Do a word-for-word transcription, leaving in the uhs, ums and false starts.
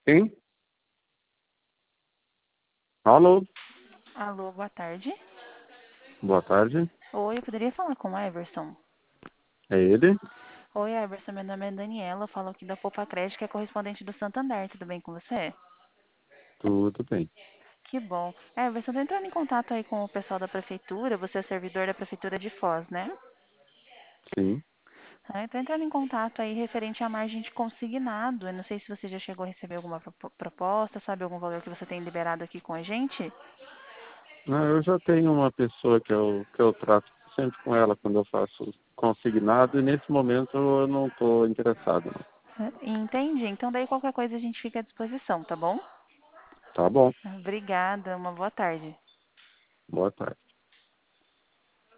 Sim? Alô? Alô, boa tarde. Boa tarde. Oi, eu poderia falar com o Everson? É ele? Oi, Everson, meu nome é Daniela, eu falo aqui da Poupa Crédito, que é correspondente do Santander, tudo bem com você? Tudo bem. Que bom. Everson, eu tô entrando em contato aí com o pessoal da prefeitura, você é servidor da prefeitura de Foz, né? Sim. Ah, eu tô entrando em contato aí referente à margem de consignado, eu não sei se você já chegou a receber alguma propo- proposta, sabe algum valor que você tem liberado aqui com a gente? Não, eu já tenho uma pessoa que eu, que eu trato sempre com ela quando eu faço consignado e nesse momento eu não estou interessado. Não. Ah, entendi, então daí qualquer coisa a gente fica à disposição, tá bom? Tá bom. Obrigada, uma boa tarde. Boa tarde.